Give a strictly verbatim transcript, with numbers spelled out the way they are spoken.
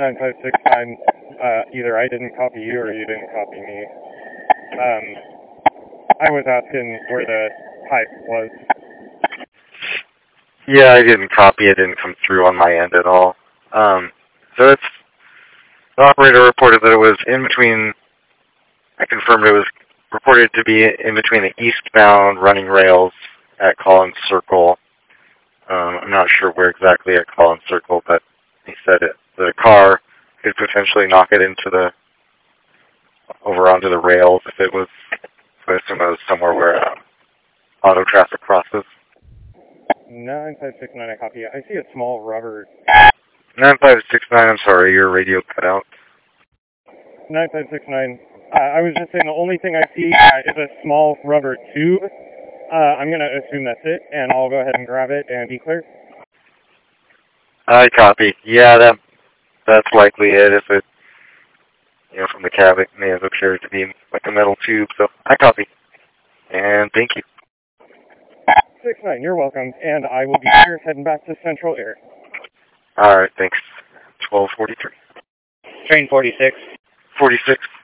nine five six nine, uh, either I didn't copy you or you didn't copy me. Um, I was asking where the pipe was. Yeah, I didn't copy. It didn't come through on my end at all. Um, so it's, the operator reported that it was in between, I confirmed it was reported to be in between the eastbound running rails at Collins Circle. Um, I'm not sure where exactly at Collins Circle, but he said it, the car could potentially knock it into the, over onto the rails if it was, so I assume it was somewhere where uh, auto traffic crosses. nine five six nine, I copy. I see a small rubber. nine five six nine, I'm sorry, your radio cut out. nine five six nine, uh, I was just saying the only thing I see uh, is a small rubber tube. Uh, I'm going to assume that's it, and I'll go ahead and grab it and be clear. I copy. Yeah, that that's likely it. If it, you know, from the cab, it may have appeared to be like a metal tube. So I copy. And thank you. six nine, you're welcome, and I will be here heading back to Central Air. All right, thanks. twelve forty-three. Train forty-six. forty-six.